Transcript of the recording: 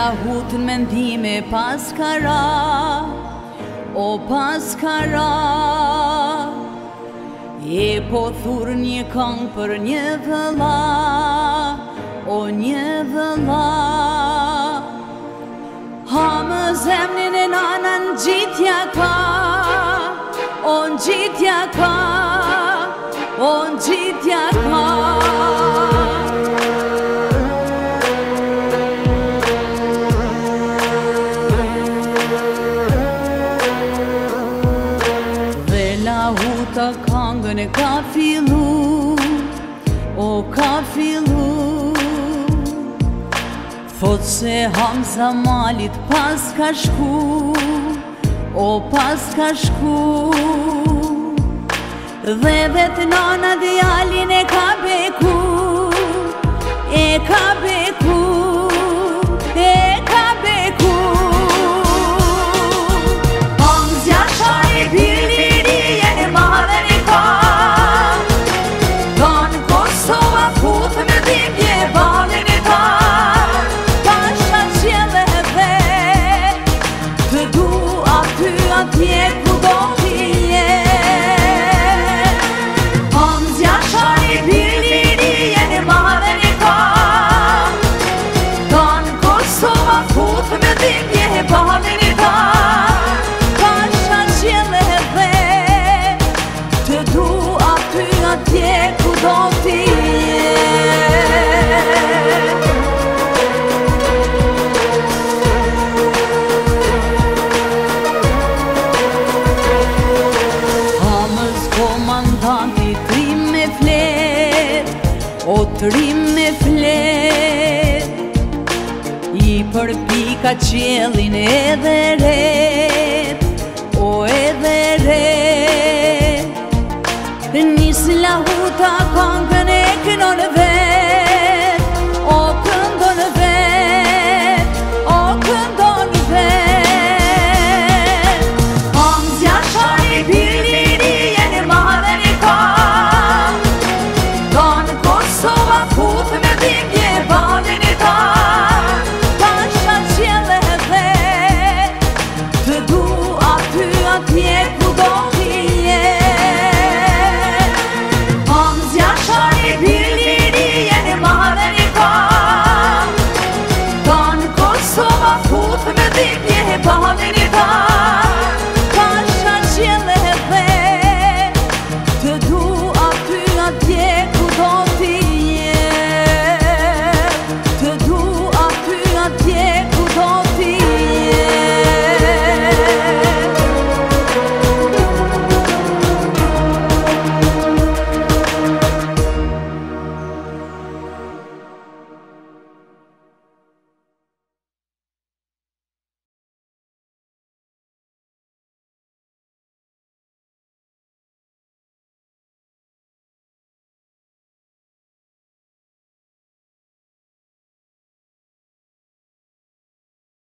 lahutën mendime pas kara, o pas kara. E po thurë një këngë për një vëlla, o një vëlla. Ha më zemnin e nanën gjitja ka, o në gjitja ka, o në gjitja ka. Lahuta këngën e ka fillu, o ka fillu. Thot se Hamza Malit pas ka shku, o pas ka shku. Dhe vetë nana djalin e ka beku, e ka beku, e ka beku. Hamza shari bili atje ku do t'je. Hamza shari birlirije e madhe një ka, ka në Kosova fut me dhimbje e bale një ka. Ka shaqjele dhe të du aty atje ku do t'je. O trim me flet, i përpika qelin edhe ret, o edhe ret. Nis lahuta këngën e kënon vet, o këndon vet, o këndon vet. Hamza shari birlirije e madhe një ka, Kosova fut me dhimbje e bale një ta. Ka shaqjele dhe të du aty atje ku do t'je. Hamza shari birlirije e madhe një ka, ka në Kosova fut me dhimbje e bale një ta.